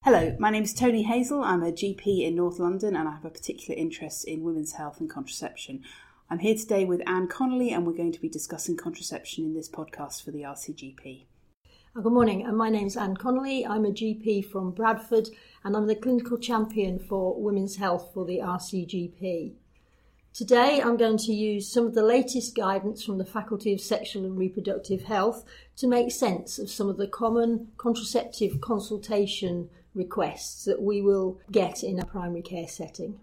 Hello, my name is Tony Hazel. I'm a GP in North London and I have a particular interest in women's health and contraception. I'm here today with Anne Connolly and we're going to be discussing contraception in this podcast for the RCGP. Good morning, and my name's Anne Connolly. I'm a GP from Bradford and I'm the clinical champion for women's health for the RCGP. Today I'm going to use some of the latest guidance from the Faculty of Sexual and Reproductive Health to make sense of some of the common contraceptive consultation requests that we will get in a primary care setting.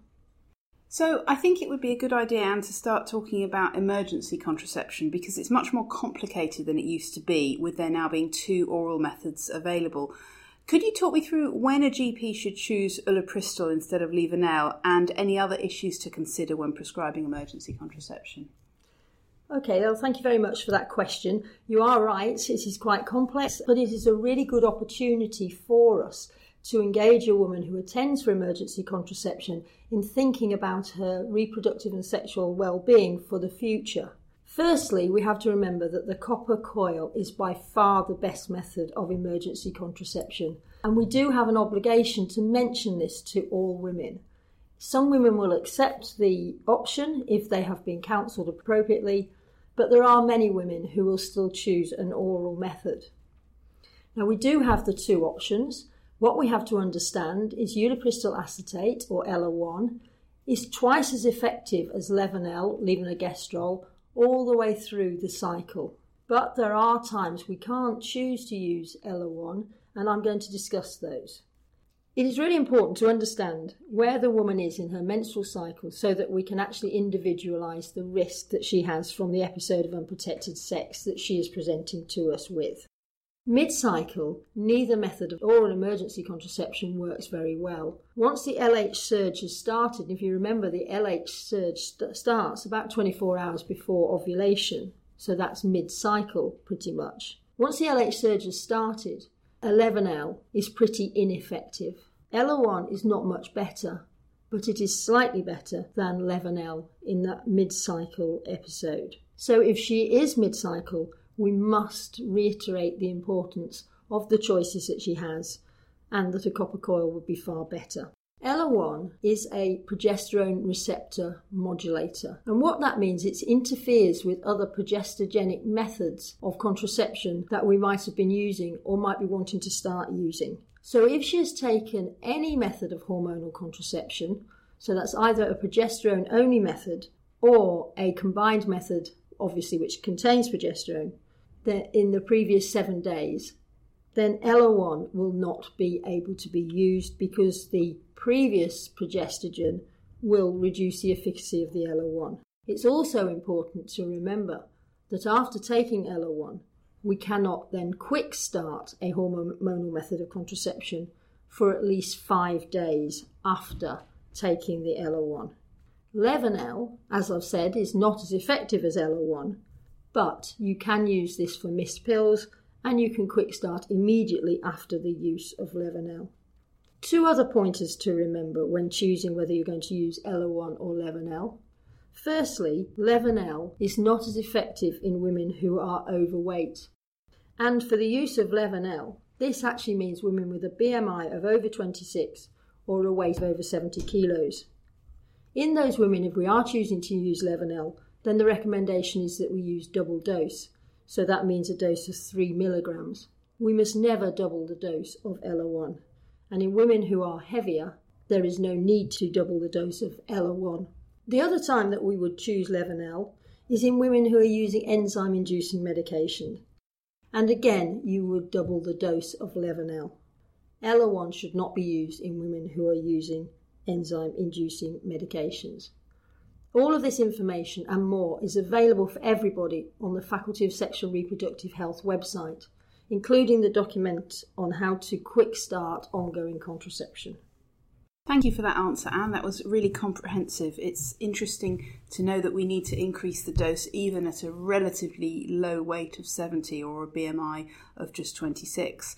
So I think it would be a good idea, Anne, to start talking about emergency contraception because it's much more complicated than it used to be, with there now being 2 oral methods available. Could you talk me through when a GP should choose ulipristal instead of Levenel and any other issues to consider when prescribing emergency contraception? Okay, well, thank you very much for that question. You are right, it is quite complex, but it is a really good opportunity for us to engage a woman who attends for emergency contraception in thinking about her reproductive and sexual well-being for the future. Firstly, we have to remember that the copper coil is by far the best method of emergency contraception, and we do have an obligation to mention this to all women. Some women will accept the option if they have been counselled appropriately, but there are many women who will still choose an oral method. Now, we do have the 2 options. What we have to understand is ulipristal acetate, or ELA-1, is twice as effective as Levenel, levonorgestrel, all the way through the cycle. But there are times we can't choose to use ELA-1, and I'm going to discuss those. It is really important to understand where the woman is in her menstrual cycle so that we can actually individualise the risk that she has from the episode of unprotected sex that she is presenting to us with. Mid-cycle, neither method of oral emergency contraception works very well. Once the LH surge has started, if you remember, the LH surge starts about 24 hours before ovulation, so that's mid-cycle pretty much. Once the LH surge has started, Levenel is pretty ineffective. ELA-1 is not much better, but it is slightly better than Levenel in that mid-cycle episode. So if she is mid-cycle, we must reiterate the importance of the choices that she has and that a copper coil would be far better. ELA-1 is a progesterone receptor modulator, and what that means, it interferes with other progestogenic methods of contraception that we might have been using or might be wanting to start using. So if she has taken any method of hormonal contraception, so that's either a progesterone-only method or a combined method, obviously which contains progesterone, in the previous 7 days, then ELA-1 will not be able to be used because the previous progestogen will reduce the efficacy of the ELA-1. It's also important to remember that after taking ELA-1, we cannot then quick start a hormonal method of contraception for at least 5 days after taking the ELA-1. Levenel, as I've said, is not as effective as ELA-1, but you can use this for missed pills and you can quick start immediately after the use of Levenel. 2 other pointers to remember when choosing whether you're going to use ELA-1 or Levenel. Firstly, Levenel is not as effective in women who are overweight. And for the use of Levenel, this actually means women with a BMI of over 26 or a weight of over 70 kilos. In those women, if we are choosing to use Levenel, then the recommendation is that we use double dose. So that means a dose of 3 milligrams. We must never double the dose of ELA-1. And in women who are heavier, there is no need to double the dose of ELA-1. The other time that we would choose Levenel is in women who are using enzyme-inducing medication. And again, you would double the dose of Levenel. ELA-1 should not be used in women who are using enzyme-inducing medications. All of this information and more is available for everybody on the Faculty of Sexual and Reproductive Health website, including the document on how to quick start ongoing contraception. Thank you for that answer, Anne. That was really comprehensive. It's interesting to know that we need to increase the dose even at a relatively low weight of 70 or a BMI of just 26.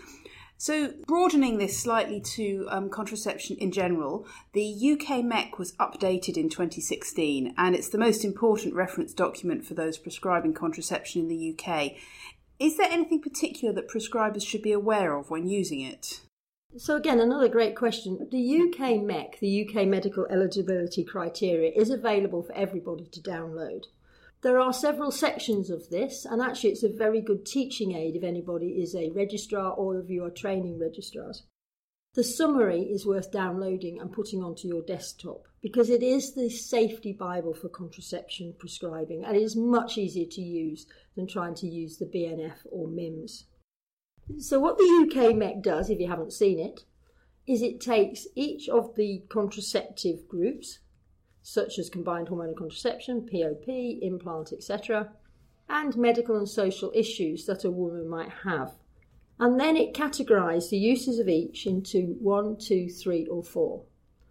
So broadening this slightly to contraception in general, the UK MEC was updated in 2016 and it's the most important reference document for those prescribing contraception in the UK. Is there anything particular that prescribers should be aware of when using it? So again, another great question. The UK MEC, the UK Medical Eligibility Criteria, is available for everybody to download. There are several sections of this, and actually it's a very good teaching aid if anybody is a registrar or if you are training registrars. The summary is worth downloading and putting onto your desktop because it is the safety bible for contraception prescribing, and it is much easier to use than trying to use the BNF or MIMS. So what the UK MEC does, if you haven't seen it, is it takes each of the contraceptive groups, such as combined hormonal contraception, POP, implant, etc., and medical and social issues that a woman might have. And then it categorises the uses of each into 1, 2, 3 or 4.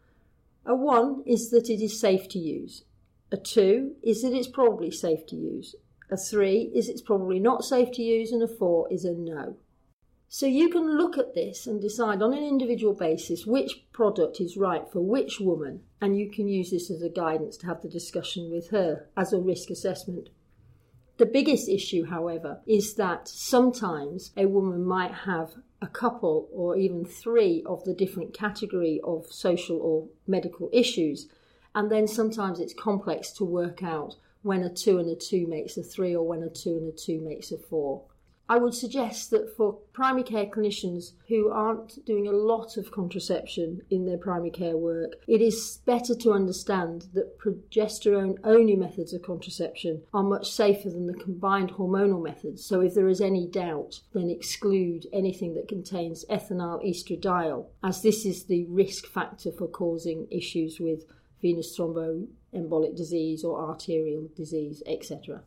A 1 is that it is safe to use. A 2 is that it's probably safe to use. A 3 is it's probably not safe to use, and a 4 is a no. So you can look at this and decide on an individual basis which product is right for which woman, and you can use this as a guidance to have the discussion with her as a risk assessment. The biggest issue, however, is that sometimes a woman might have a couple or even 3 of the different category of social or medical issues, and then sometimes it's complex to work out when a 2 and a 2 makes a 3 or when a 2 and a 2 makes a 4. I would suggest that for primary care clinicians who aren't doing a lot of contraception in their primary care work, it is better to understand that progesterone-only methods of contraception are much safer than the combined hormonal methods. So if there is any doubt, then exclude anything that contains ethinyl estradiol, as this is the risk factor for causing issues with venous thromboembolic disease or arterial disease, etc.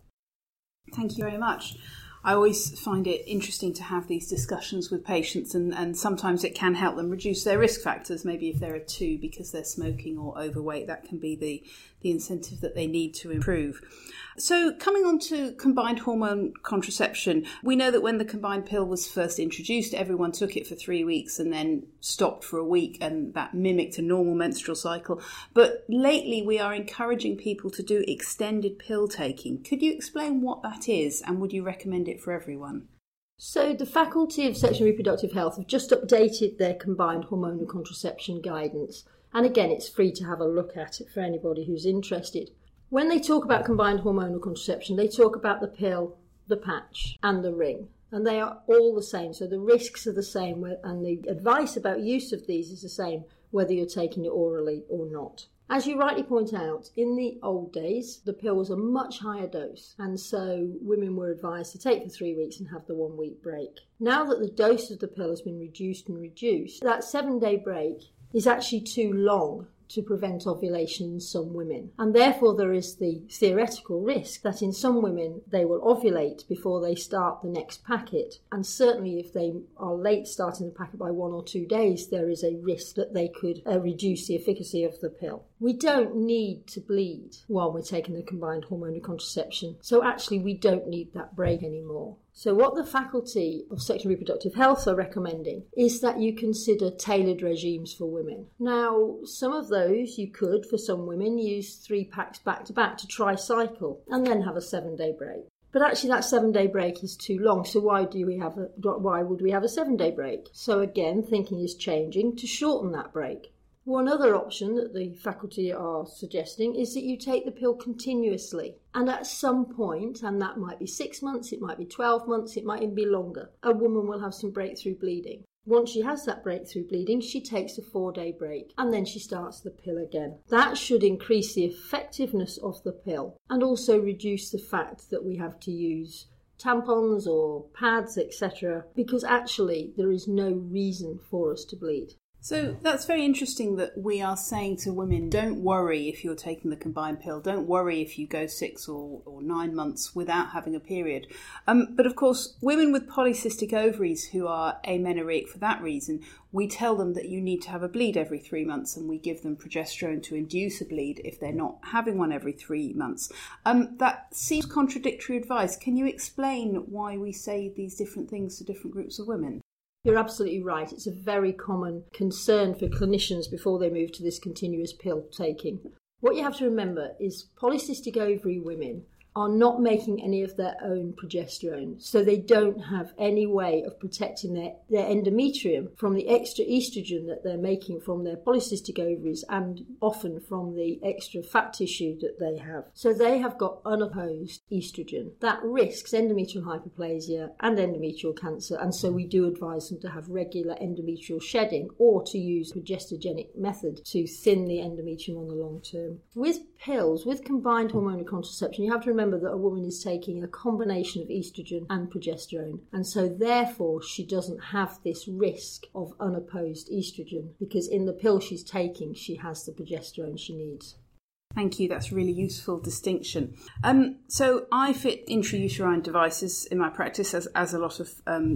Thank you very much. I always find it interesting to have these discussions with patients, and sometimes it can help them reduce their risk factors. Maybe if they're a 2 because they're smoking or overweight, that can be the incentive that they need to improve. So coming on to combined hormone contraception, we know that when the combined pill was first introduced, everyone took it for 3 weeks and then stopped for a week, and that mimicked a normal menstrual cycle. But lately we are encouraging people to do extended pill taking. Could you explain what that is, and would you recommend it for everyone? So the Faculty of Sexual and Reproductive Health have just updated their combined hormonal contraception guidance. And again, it's free to have a look at it for anybody who's interested. When they talk about combined hormonal contraception, they talk about the pill, the patch and the ring. And they are all the same. So the risks are the same, and the advice about use of these is the same, whether you're taking it orally or not. As you rightly point out, in the old days, the pill was a much higher dose, and so women were advised to take for 3 weeks and have the 1 week break. Now that the dose of the pill has been reduced, that 7-day break is actually too long to prevent ovulation in some women. And therefore there is the theoretical risk that in some women they will ovulate before they start the next packet. And certainly if they are late starting the packet by 1 or 2 days, there is a risk that they could reduce the efficacy of the pill. We don't need to bleed while we're taking the combined hormonal contraception. So actually we don't need that break anymore. So what the Faculty of Sexual and Reproductive Health are recommending is that you consider tailored regimes for women. Now, some of those you could, for some women, use 3 packs back to back to tri-cycle and then have a 7-day break. But actually that 7-day break is too long, so why would we have a 7-day break? So again, thinking is changing to shorten that break. One other option that the faculty are suggesting is that you take the pill continuously. And at some point, and that might be 6 months, it might be 12 months, it might even be longer, a woman will have some breakthrough bleeding. Once she has that breakthrough bleeding, she takes a 4-day break and then she starts the pill again. That should increase the effectiveness of the pill and also reduce the fact that we have to use tampons or pads, etc., because actually there is no reason for us to bleed. So that's very interesting that we are saying to women, don't worry if you're taking the combined pill, don't worry if you go 6 or 9 months without having a period. But of course, women with polycystic ovaries who are amenorrheic for that reason, we tell them that you need to have a bleed every 3 months, and we give them progesterone to induce a bleed if they're not having one every 3 months. That seems contradictory advice. Can you explain why we say these different things to different groups of women? You're absolutely right. It's a very common concern for clinicians before they move to this continuous pill taking. What you have to remember is polycystic ovary women are not making any of their own progesterone. So they don't have any way of protecting their endometrium from the extra estrogen that they're making from their polycystic ovaries and often from the extra fat tissue that they have. So they have got unopposed estrogen. That risks endometrial hyperplasia and endometrial cancer, and so we do advise them to have regular endometrial shedding or to use a progestogenic method to thin the endometrium on the long term. With pills, with combined hormonal contraception, you have to remember that a woman is taking a combination of estrogen and progesterone, and so therefore she doesn't have this risk of unopposed estrogen, because in the pill she's taking she has the progesterone she needs. Thank you, that's a really useful distinction. So I fit intrauterine devices in my practice, as a lot of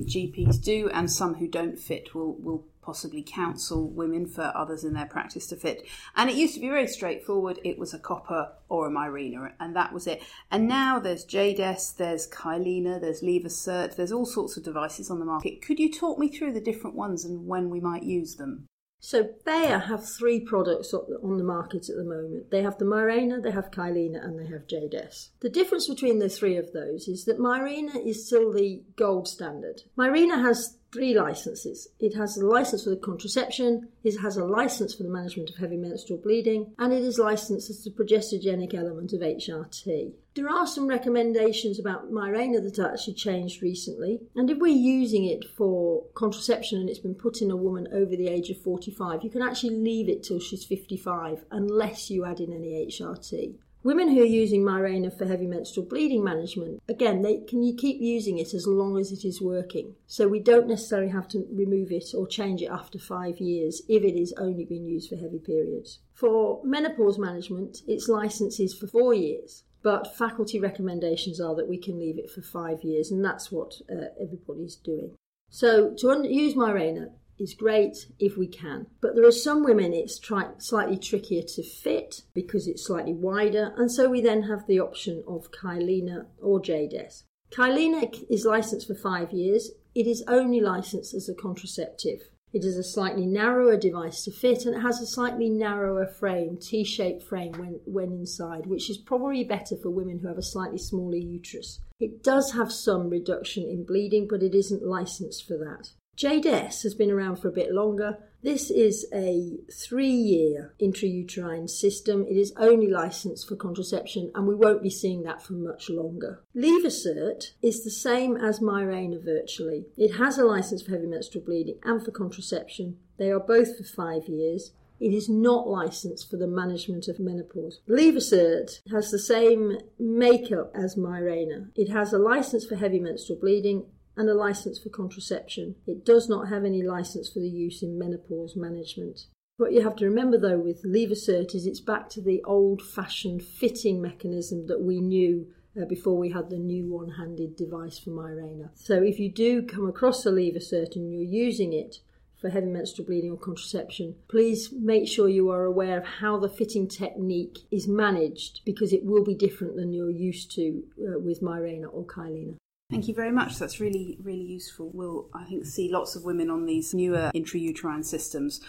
GPs do, and some who don't fit will possibly counsel women for others in their practice to fit. And it used to be very straightforward. It was a copper or a Mirena, and that was it. And now there's Jadess, there's Kyleena, there's Levocert, there's all sorts of devices on the market. Could you talk me through the different ones and when we might use them? So Bayer have 3 products on the market at the moment. They have the Mirena, they have Kyleena, and they have Jadess. The difference between the 3 of those is that Mirena is still the gold standard. Mirena has 3 licenses. It has a license for the contraception, it has a license for the management of heavy menstrual bleeding, and it is licensed as the progestogenic element of HRT. There are some recommendations about Mirena that are actually changed recently, and if we're using it for contraception and it's been put in a woman over the age of 45, you can actually leave it till she's 55 unless you add in any HRT. Women who are using Mirena for heavy menstrual bleeding management, again, you keep using it as long as it is working. So we don't necessarily have to remove it or change it after 5 years if it is only being used for heavy periods. For menopause management, its license is for 4 years, but faculty recommendations are that we can leave it for 5 years, and that's what everybody's doing. So to use Mirena is great if we can, but there are some women it's slightly trickier to fit because it's slightly wider, and so we then have the option of Kyleena or Jadess. Kyleena is licensed for 5 years. It is only licensed as a contraceptive. It is a slightly narrower device to fit, and it has a slightly narrower frame, T-shaped frame when inside, which is probably better for women who have a slightly smaller uterus. It does have some reduction in bleeding, but it isn't licensed for that. Jadess has been around for a bit longer. This is a 3-year intrauterine system. It is only licensed for contraception, and we won't be seeing that for much longer. Levocert is the same as Mirena virtually. It has a license for heavy menstrual bleeding and for contraception. They are both for 5 years. It is not licensed for the management of menopause. Levocert has the same makeup as Mirena. It has a license for heavy menstrual bleeding and a license for contraception. It does not have any license for the use in menopause management. What you have to remember though with Levocert is it's back to the old-fashioned fitting mechanism that we knew before we had the new one-handed device for Mirena. So if you do come across a Levocert and you're using it for heavy menstrual bleeding or contraception, please make sure you are aware of how the fitting technique is managed, because it will be different than you're used to with Mirena or Kyleena. Thank you very much. That's really, really useful. We'll, I think, see lots of women on these newer intrauterine systems.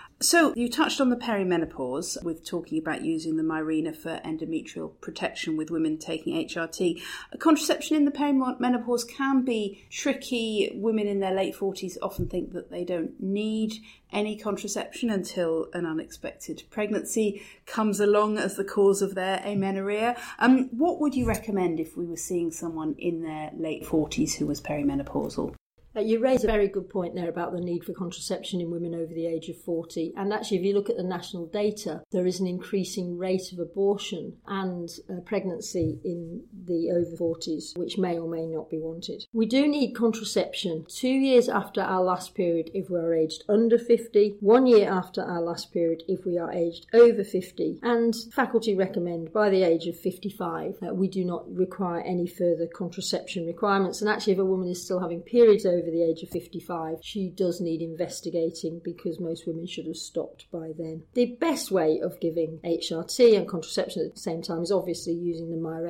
So you touched on the perimenopause with talking about using the Mirena for endometrial protection with women taking HRT. Contraception in the perimenopause can be tricky. Women in their late 40s often think that they don't need any contraception until an unexpected pregnancy comes along as the cause of their amenorrhea. What would you recommend if we were seeing someone in their late 40s who was perimenopausal? You raise a very good point there about the need for contraception in women over the age of 40. And actually, if you look at the national data, there is an increasing rate of abortion and pregnancy in the over 40s, which may or may not be wanted. We do need contraception 2 years after our last period if we are aged under 50, 1 year after our last period if we are aged over 50, and faculty recommend by the age of 55 that we do not require any further contraception requirements. And actually, if a woman is still having periods over the age of 55, she does need investigating, because most women should have stopped by then. The best way of giving HRT and contraception at the same time is obviously using the Mirena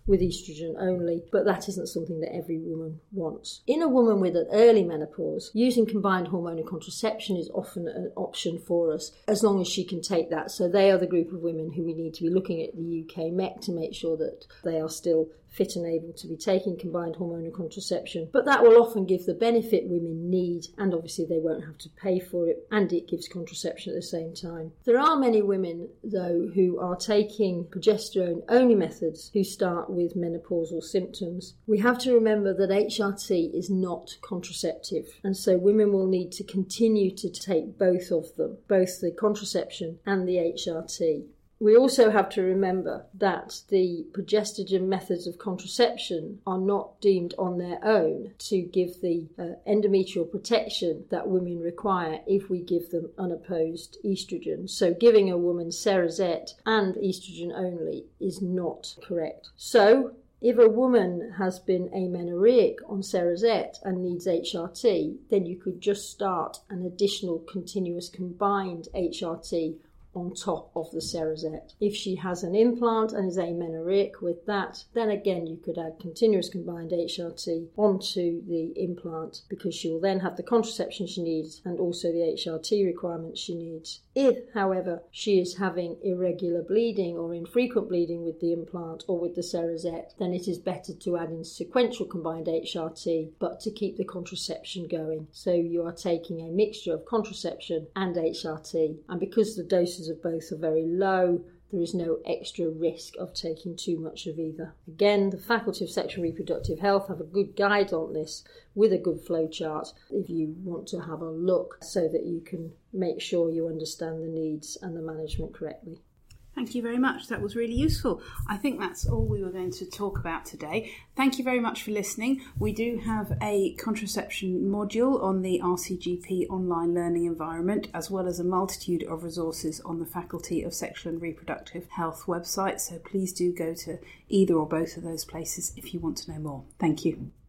with estrogen only, but that isn't something that every woman wants. In a woman with an early menopause, using combined hormonal contraception is often an option for us, as long as she can take that. So they are the group of women who we need to be looking at the UK MEC to make sure that they are still fit and able to be taking combined hormonal contraception. But that will often give the benefit women need, and obviously they won't have to pay for it, and it gives contraception at the same time. There are many women, though, who are taking progesterone-only methods who start with menopausal symptoms. We have to remember that HRT is not contraceptive, and so women will need to continue to take both of them, both the contraception and the HRT. We also have to remember that the progestogen methods of contraception are not deemed on their own to give the endometrial protection that women require if we give them unopposed estrogen. So giving a woman Cerazette and estrogen only is not correct. So if a woman has been amenorrheic on Cerazette and needs HRT, then you could just start an additional continuous combined HRT on top of the Cerazette. If she has an implant and is amenorrheic with that, then again you could add continuous combined HRT onto the implant, because she will then have the contraception she needs and also the HRT requirements she needs. If, however, she is having irregular bleeding or infrequent bleeding with the implant or with the Cerazette, then it is better to add in sequential combined HRT, but to keep the contraception going. So you are taking a mixture of contraception and HRT, and because the doses of both are very low, there is no extra risk of taking too much of either. Again, the Faculty of Sexual and Reproductive Health have a good guide on this with a good flow chart if you want to have a look, so that you can make sure you understand the needs and the management correctly. Thank you very much. That was really useful. I think that's all we were going to talk about today. Thank you very much for listening. We do have a contraception module on the RCGP online learning environment, as well as a multitude of resources on the Faculty of Sexual and Reproductive Health website. So please do go to either or both of those places if you want to know more. Thank you.